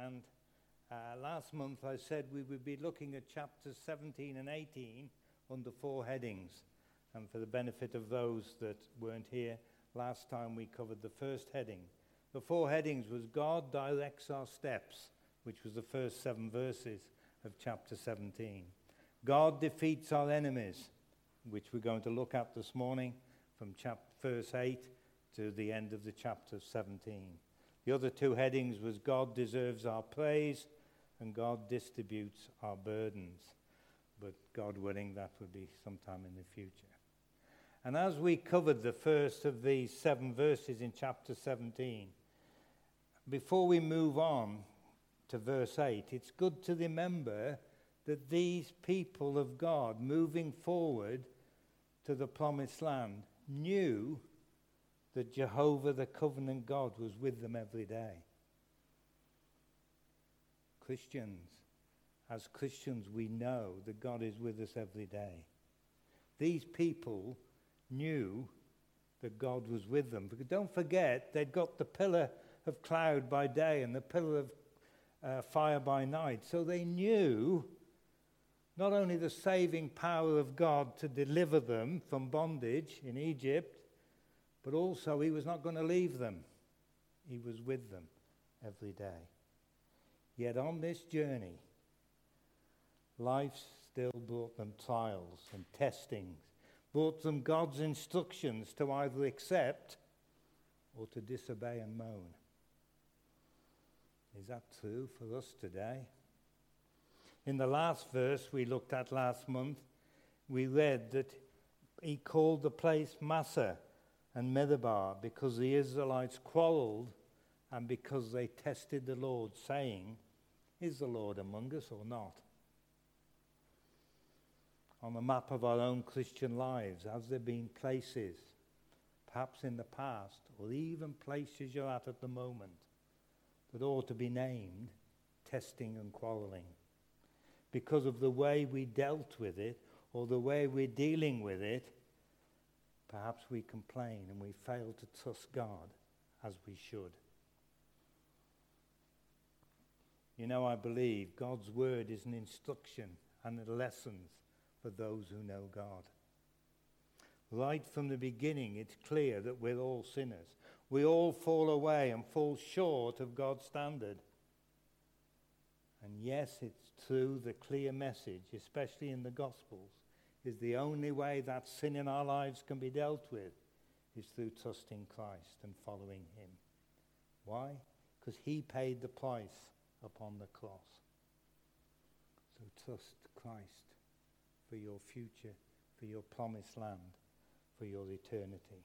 And last month I said we would be looking at chapters 17 and 18 under 4 headings. And for the benefit of those that weren't here, last time we covered the first heading. The 4 headings was God directs our steps, which was the first 7 verses of chapter 17. God defeats our enemies, which we're going to look at this morning from verse 8 to the end of the chapter 17. The other 2 headings was God deserves our praise and God distributes our burdens. But God willing, that will be sometime in the future. And as we covered the first of these 7 verses in chapter 17, before we move on to verse 8, it's good to remember that these people of God moving forward to the promised land knew that Jehovah, the covenant God, was with them every day. As Christians, we know that God is with us every day. These people knew that God was with them. Because don't forget, they'd got the pillar of cloud by day and the pillar of fire by night. So they knew not only the saving power of God to deliver them from bondage in Egypt, but also he was not going to leave them. He was with them every day. Yet on this journey, life still brought them trials and testings, brought them God's instructions to either accept or to disobey and moan. Is that true for us today? In the last verse we looked at last month, we read that he called the place Massah and Meribah because the Israelites quarreled and because they tested the Lord, saying, "Is the Lord among us or not?" On the map of our own Christian lives, has there been places, perhaps in the past, or even places you're at the moment, that ought to be named testing and quarreling? Because of the way we dealt with it, or the way we're dealing with it, perhaps we complain and we fail to trust God as we should. You know, I believe God's word is an instruction and a lessons for those who know God. Right from the beginning, it's clear that we're all sinners. We all fall away and fall short of God's standard. And yes, it's true, the clear message, especially in the Gospels, is the only way that sin in our lives can be dealt with is through trusting Christ and following him. Why? Because he paid the price upon the cross. So trust Christ for your future, for your promised land, for your eternity.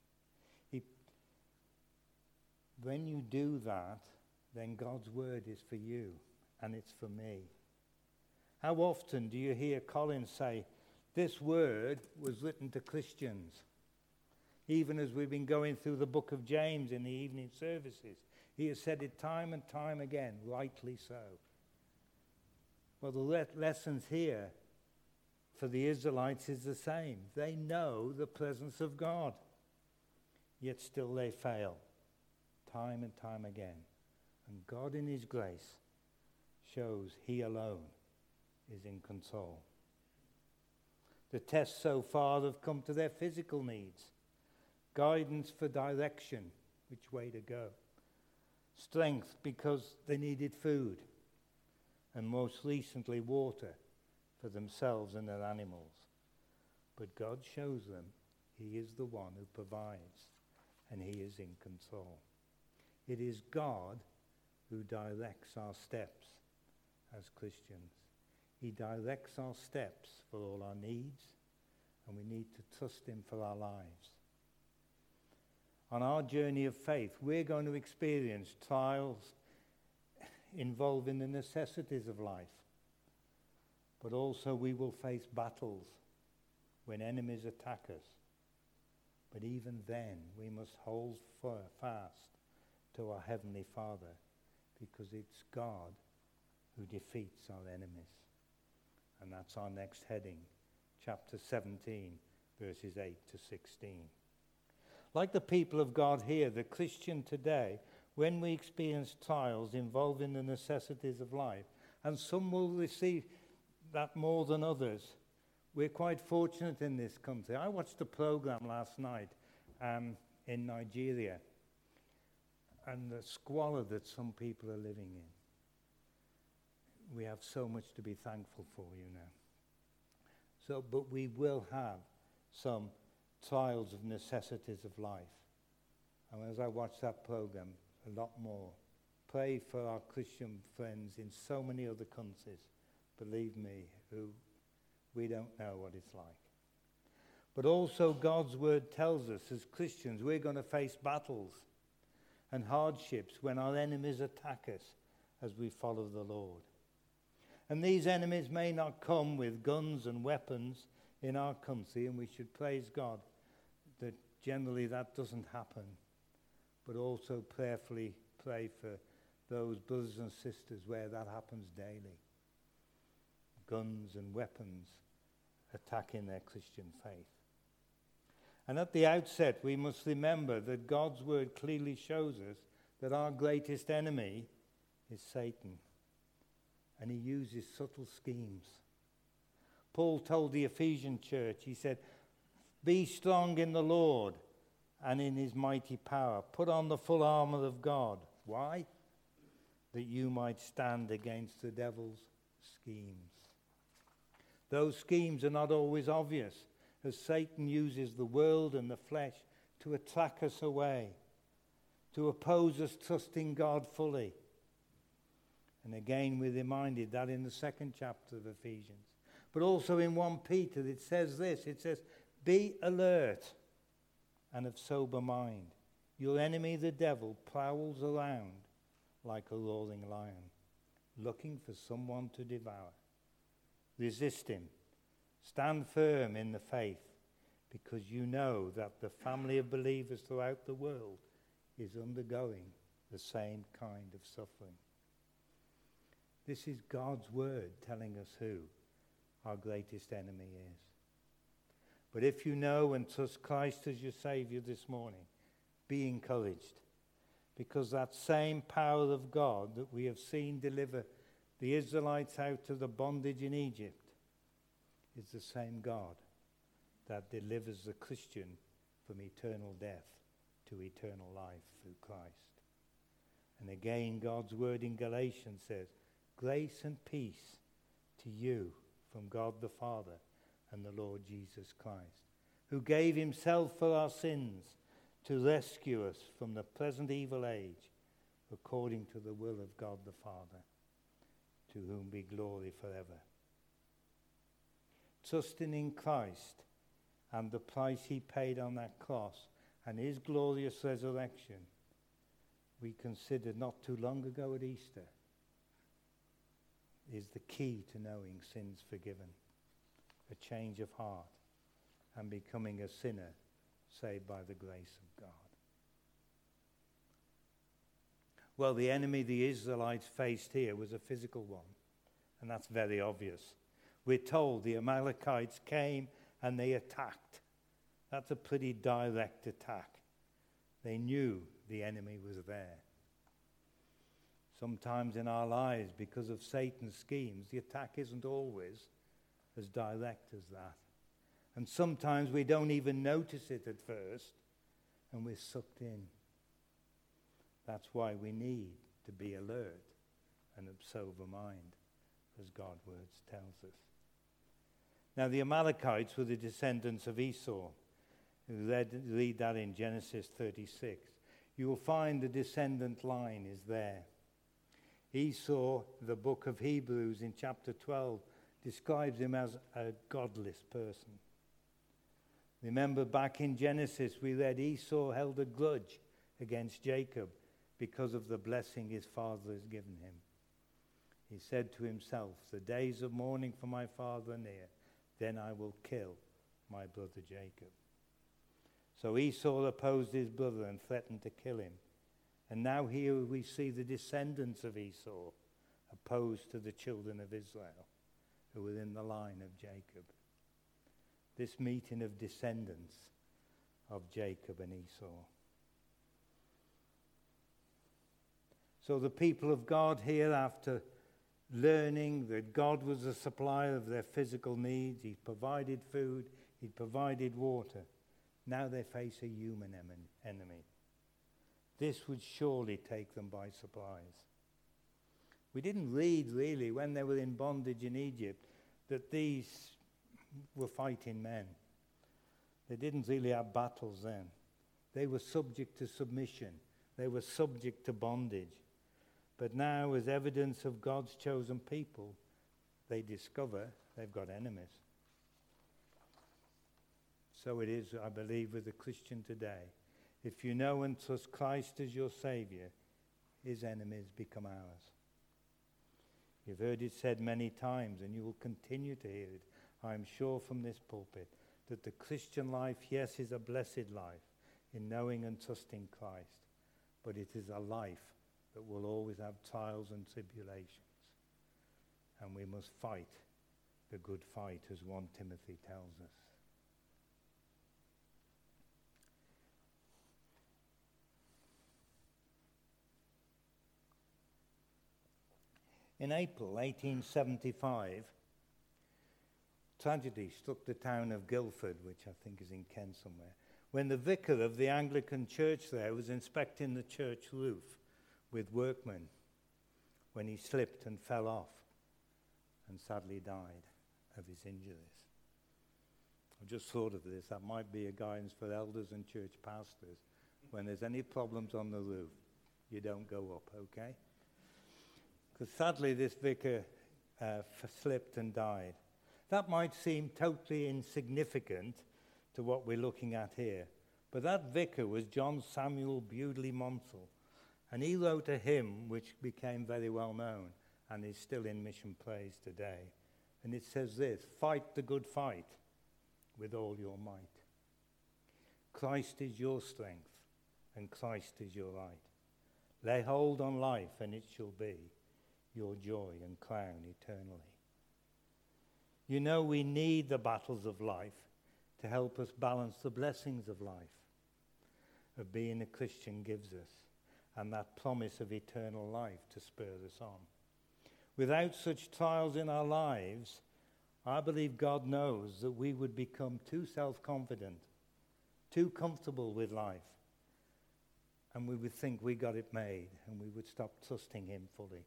When you do that, then God's word is for you and it's for me. How often do you hear Colin say, this word was written to Christians? Even as we've been going through the book of James in the evening services, he has said it time and time again, rightly so. Well, the lessons here for the Israelites is the same. They know the presence of God, yet still they fail, time and time again. And God in his grace shows he alone is in control. The tests so far have come to their physical needs, guidance for direction, which way to go, strength because they needed food, and most recently water for themselves and their animals. But God shows them he is the one who provides and he is in control. It is God who directs our steps as Christians. He directs our steps for all our needs, and we need to trust him for our lives. On our journey of faith, we're going to experience trials involving the necessities of life. But also we will face battles when enemies attack us. But even then, we must hold fast to our Heavenly Father, because it's God who defeats our enemies. And that's our next heading, chapter 17, verses 8 to 16. Like the people of God here, the Christian today when we experience trials involving the necessities of life, and some will receive that more than others, we're quite fortunate in this country. I watched a program last night in Nigeria, and the squalor that some people are living in. We have so much to be thankful for, you know. But we will have some trials of necessities of life. And as I watch that program, a lot more. Pray for our Christian friends in so many other countries, believe me, who we don't know what it's like. But also God's word tells us as Christians we're going to face battles and hardships when our enemies attack us as we follow the Lord. And these enemies may not come with guns and weapons in our country, and we should praise God that generally that doesn't happen. But also prayerfully pray for those brothers and sisters where that happens daily. Guns and weapons attacking their Christian faith. And at the outset, we must remember that God's word clearly shows us that our greatest enemy is Satan. And he uses subtle schemes. Paul told the Ephesian church, he said, "Be strong in the Lord and in his mighty power. Put on the full armor of God." Why? That you might stand against the devil's schemes. Those schemes are not always obvious, as Satan uses the world and the flesh to attract us away, to oppose us trusting God fully. And again, we're reminded that in the second chapter of Ephesians. But also in 1 Peter, it says this. It says, "Be alert and of sober mind. Your enemy, the devil, prowls around like a roaring lion, looking for someone to devour. Resist him. Stand firm in the faith, because you know that the family of believers throughout the world is undergoing the same kind of suffering." This is God's word telling us who our greatest enemy is. But if you know and trust Christ as your Savior this morning, be encouraged, because that same power of God that we have seen deliver the Israelites out of the bondage in Egypt is the same God that delivers the Christian from eternal death to eternal life through Christ. And again, God's word in Galatians says, "Grace and peace to you from God the Father and the Lord Jesus Christ, who gave himself for our sins to rescue us from the present evil age, according to the will of God the Father, to whom be glory forever." Trusting in Christ and the price he paid on that cross and his glorious resurrection, we considered not too long ago at Easter, is the key to knowing sins forgiven, a change of heart, and becoming a sinner saved by the grace of God. Well, the enemy the Israelites faced here was a physical one, and that's very obvious. We're told the Amalekites came and they attacked. That's a pretty direct attack. They knew the enemy was there. Sometimes in our lives, because of Satan's schemes, the attack isn't always as direct as that. And sometimes we don't even notice it at first, and we're sucked in. That's why we need to be alert and of sober mind, as God's word tells us. Now, the Amalekites were the descendants of Esau. Read that in Genesis 36. You will find the descendant line is there. Esau, the book of Hebrews in chapter 12, describes him as a godless person. Remember back in Genesis we read Esau held a grudge against Jacob because of the blessing his father has given him. He said to himself, "The days of mourning for my father are near, then I will kill my brother Jacob." So Esau opposed his brother and threatened to kill him. And now here we see the descendants of Esau opposed to the children of Israel, who were in the line of Jacob. This meeting of descendants of Jacob and Esau. So the people of God here, after learning that God was the supplier of their physical needs, He provided food, He provided water, now they face a human enemy. This would surely take them by surprise. We didn't read, really, when they were in bondage in Egypt, that these were fighting men. They didn't really have battles then. They were subject to submission. They were subject to bondage. But now, as evidence of God's chosen people, they discover they've got enemies. So it is, I believe, with the Christian today. If you know and trust Christ as your Saviour, His enemies become ours. You've heard it said many times, and you will continue to hear it, I am sure, from this pulpit, that the Christian life, yes, is a blessed life in knowing and trusting Christ, but it is a life that will always have trials and tribulations. And we must fight the good fight, as 1 Timothy tells us. In April 1875, tragedy struck the town of Guildford, which I think is in Kent somewhere, when the vicar of the Anglican church there was inspecting the church roof with workmen when he slipped and fell off and sadly died of his injuries. I've just thought of this. That might be a guidance for elders and church pastors. When there's any problems on the roof, you don't go up, okay? Because sadly this vicar slipped and died. That might seem totally insignificant to what we're looking at here. But that vicar was John Samuel Bewdley Monsell. And he wrote a hymn which became very well known and is still in mission praise today. And it says this: fight the good fight with all your might. Christ is your strength and Christ is your right. Lay hold on life and it shall be your joy and crown eternally. You know, we need the battles of life to help us balance the blessings of life, of being a Christian gives us, and that promise of eternal life to spur us on. Without such trials in our lives, I believe God knows that we would become too self-confident, too comfortable with life, and we would think we got it made, and we would stop trusting Him fully.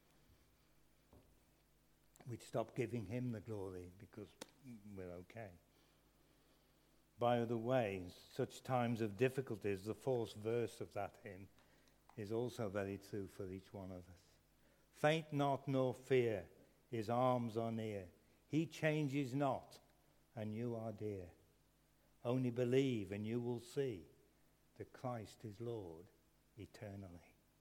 We'd stop giving Him the glory because we're okay. By the way, such times of difficulties, the fourth verse of that hymn is also very true for each one of us. Faint not nor fear, His arms are near. He changes not, and you are dear. Only believe, and you will see that Christ is Lord eternally.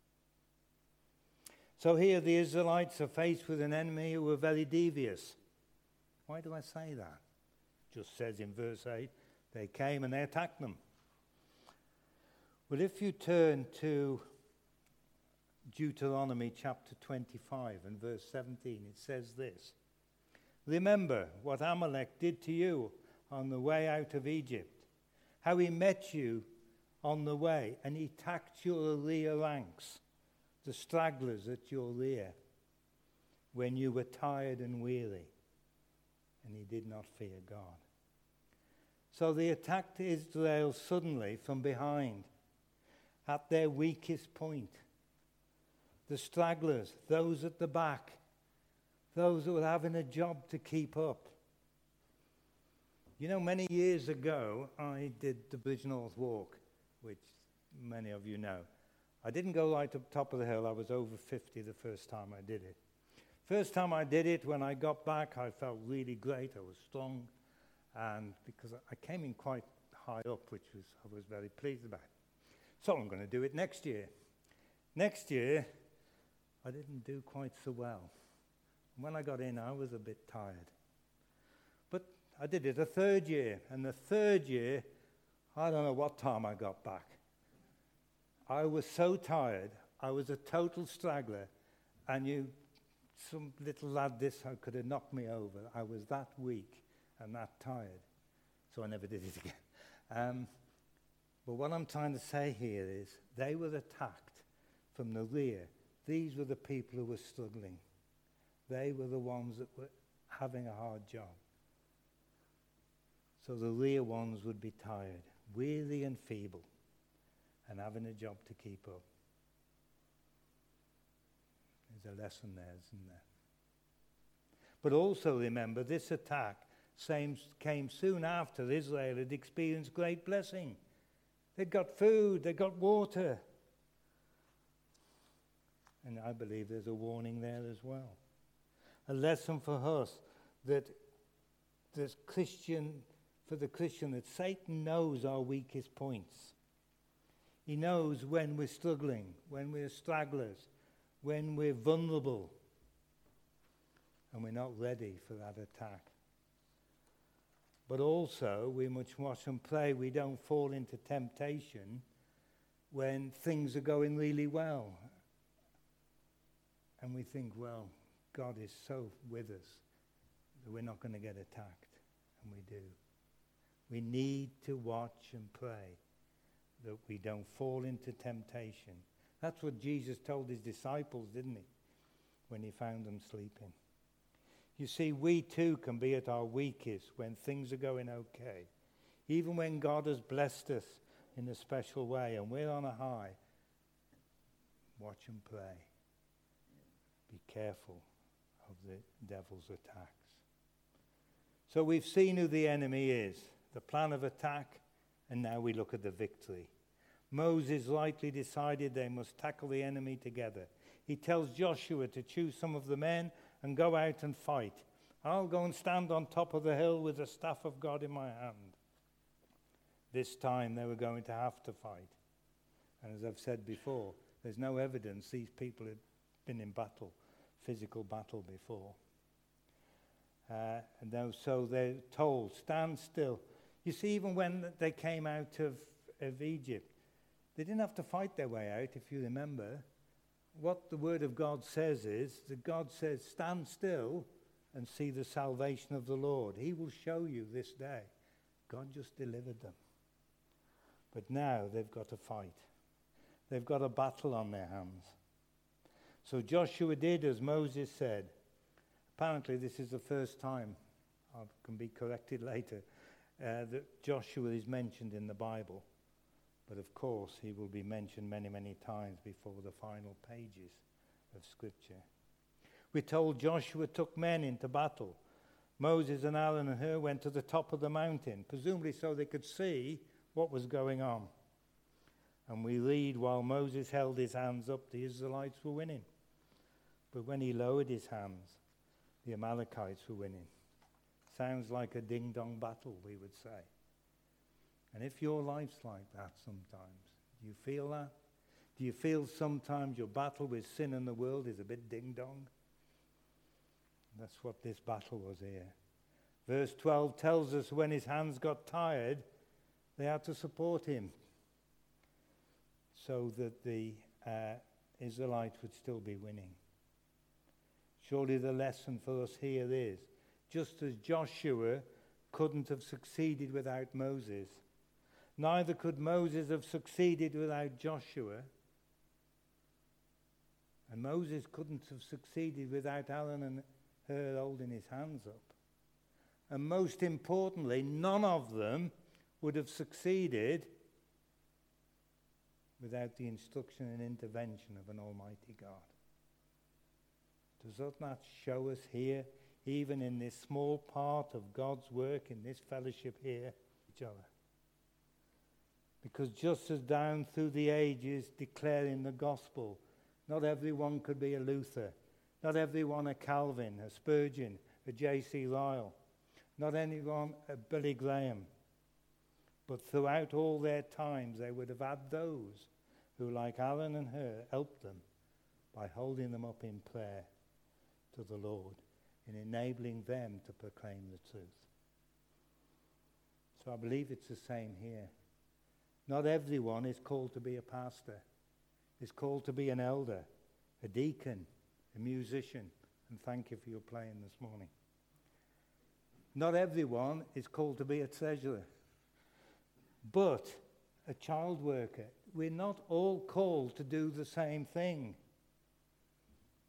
So here the Israelites are faced with an enemy who were very devious. Why do I say that? Just says in verse 8, they came and they attacked them. Well, if you turn to Deuteronomy chapter 25 and verse 17, it says this: remember what Amalek did to you on the way out of Egypt, how he met you on the way, and he attacked your rear ranks, the stragglers at your rear, when you were tired and weary, and he did not fear God. So they attacked Israel suddenly from behind, at their weakest point. The stragglers, those at the back, those who were having a job to keep up. You know, many years ago, I did the Bridge North Walk, which many of you know. I didn't go right up top of the hill. I was over 50 the first time I did it. First time I did it, when I got back, I felt really great. I was strong. And because I came in quite high up, which I was very pleased about. So I'm going to do it next year. Next year, I didn't do quite so well. When I got in, I was a bit tired. But I did it a third year. And the third year, I don't know what time I got back. I was so tired. I was a total straggler. And some little lad could have knocked me over. I was that weak and that tired. So I never did it again. But what I'm trying to say here is they were attacked from the rear these were the people who were struggling. They were the ones that were having a hard job. So the real ones would be tired, weary and feeble, and having a job to keep up. There's a lesson there, isn't there? But also remember, this attack came soon after Israel had experienced great blessing. They'd got food, they got water. And I believe there's a warning there as well. A lesson for us that for the Christian, that Satan knows our weakest points. He knows when we're struggling, when we're stragglers, when we're vulnerable, and we're not ready for that attack. But also, we must watch and pray we don't fall into temptation when things are going really well. And we think, well, God is so with us that we're not going to get attacked. And we do. We need to watch and pray that we don't fall into temptation. That's what Jesus told his disciples, didn't he? When he found them sleeping. You see, we too can be at our weakest when things are going okay. Even when God has blessed us in a special way and we're on a high, watch and pray. Be careful of the devil's attacks. So we've seen who the enemy is, the plan of attack, and now we look at the victory. Moses rightly decided they must tackle the enemy together. He tells Joshua to choose some of the men and go out and fight. I'll go and stand on top of the hill with the staff of God in my hand. This time they were going to have to fight. And as I've said before, there's no evidence these people had been in battle, physical battle before. So they're told, stand still. You see, even when they came out of Egypt, they didn't have to fight their way out, if you remember. What the Word of God says is that God says, stand still and see the salvation of the Lord. He will show you this day. God just delivered them. But now they've got to fight. They've got a battle on their hands. So Joshua did as Moses said. Apparently this is the first time, I can be corrected later, that Joshua is mentioned in the Bible. But of course, he will be mentioned many, many times before the final pages of Scripture. We're told Joshua took men into battle. Moses and Aaron and Hur went to the top of the mountain, presumably so they could see what was going on. And we read, while Moses held his hands up, the Israelites were winning. But when he lowered his hands, the Amalekites were winning. Sounds like a ding-dong battle, we would say. And if your life's like that sometimes, do you feel that? Do you feel sometimes your battle with sin in the world is a bit ding-dong? That's what this battle was here. Verse 12 tells us when his hands got tired, they had to support him so that the Israelites would still be winning. Surely the lesson for us here is, just as Joshua couldn't have succeeded without Moses, neither could Moses have succeeded without Joshua. And Moses couldn't have succeeded without Aaron and Hur holding his hands up. And most importantly, none of them would have succeeded without the instruction and intervention of an Almighty God. Does that not show us here, even in this small part of God's work in this fellowship here, each other? Because just as down through the ages declaring the gospel, not everyone could be a Luther, not everyone a Calvin, a Spurgeon, a J.C. Ryle, not anyone a Billy Graham. But throughout all their times, they would have had those who, like Aaron and Hur, helped them by holding them up in prayer to the Lord and enabling them to proclaim the truth. So I believe it's the same here. Not everyone is called to be a pastor. Is called to be an elder, a deacon, a musician, and thank you for your playing this morning. Not everyone is called to be a treasurer, but a child worker. We're not all called to do the same thing.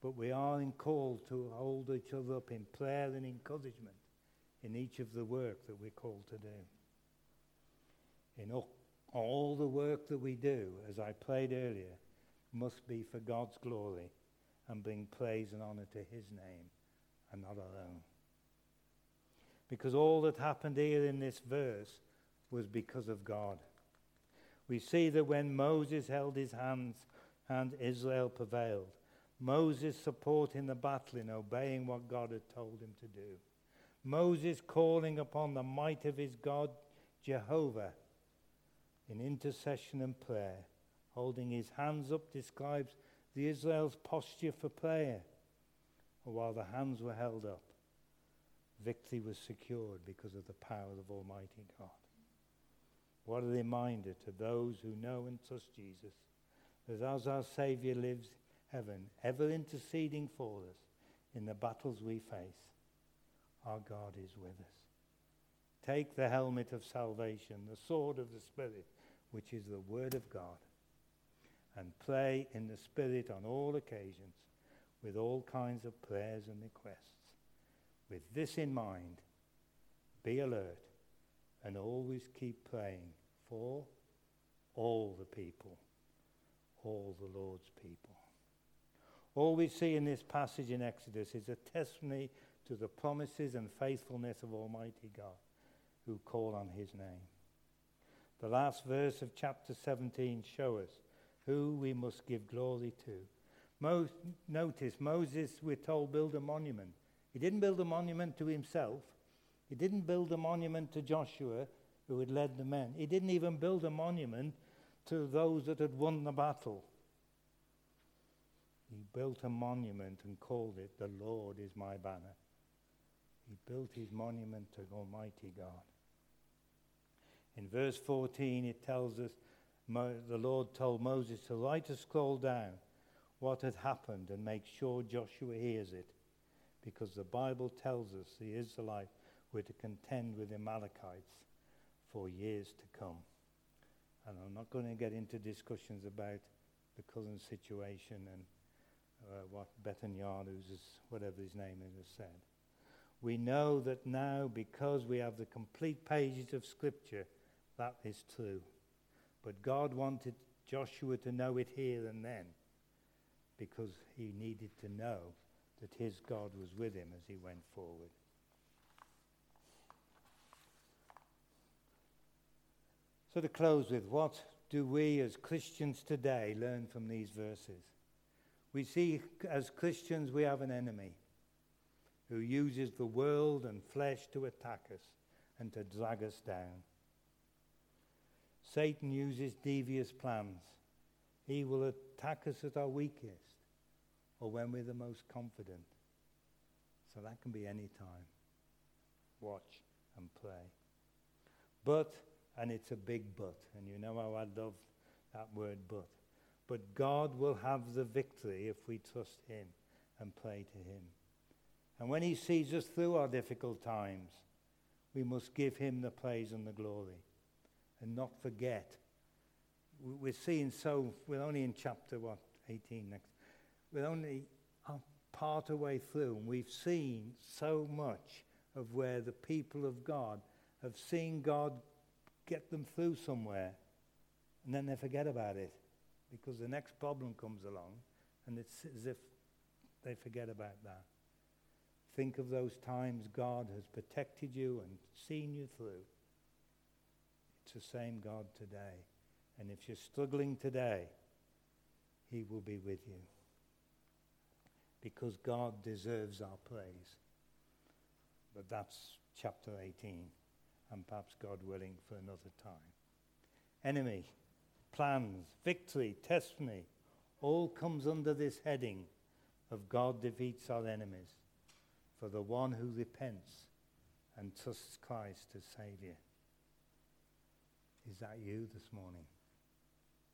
But we are called to hold each other up in prayer and encouragement in each of the work that we're called to do. In all the work that we do, as I prayed earlier, must be for God's glory and bring praise and honor to his name and not our own. Because all that happened here in this verse was because of God. We see that when Moses held his hands and Israel prevailed. Moses supporting the battle in obeying what God had told him to do. Moses calling upon the might of his God, Jehovah, in intercession and prayer. Holding his hands up describes the Israel's posture for prayer. While the hands were held up, victory was secured because of the power of Almighty God. What a reminder to those who know and trust Jesus, that as our Saviour lives heaven, ever interceding for us in the battles we face, our God is with us. Take the helmet of salvation, the sword of the Spirit, which is the Word of God, and pray in the Spirit on all occasions with all kinds of prayers and requests. With this in mind, be alert and always keep praying for all the people, all the Lord's people. All we see in this passage in Exodus is a testimony to the promises and faithfulness of Almighty God who call on his name. The last verse of chapter 17 show us who we must give glory to. Notice Moses, we're told, build a monument. He didn't build a monument to himself. He didn't build a monument to Joshua, who had led the men. He didn't even build a monument to those that had won the battle. He built a monument and called it, "The Lord is my banner." He built his monument to Almighty God. In verse 14, it tells us, the Lord told Moses to write a scroll down what had happened and make sure Joshua hears it, because the Bible tells us the Israelites were to contend with the Amalekites for years to come. And I'm not going to get into discussions about the current situation and what Betanyard, whatever his name is, has said. We know that now, because we have the complete pages of Scripture, that is true. But God wanted Joshua to know it here and then, because he needed to know that his God was with him as he went forward. So to close with, what do we as Christians today learn from these verses? We see as Christians we have an enemy who uses the world and flesh to attack us and to drag us down. Satan uses devious plans. He will attack us at our weakest or when we're the most confident. So that can be any time. Watch and pray. But, and it's a big but, and you know how I love that word but God will have the victory if we trust him and pray to him. And when he sees us through our difficult times, we must give him the praise and the glory and not forget. We're only in chapter 18 next. We're only part of the way through, and we've seen so much of where the people of God have seen God get them through somewhere, and then they forget about it because the next problem comes along, and it's as if they forget about that. Think of those times God has protected you and seen you through. It's the same God today. And if you're struggling today, he will be with you. Because God deserves our praise. But that's chapter 18, and perhaps God willing for another time. Enemy, plans, victory, testimony, all comes under this heading of God defeats our enemies for the one who repents and trusts Christ as Saviour. Is that you this morning?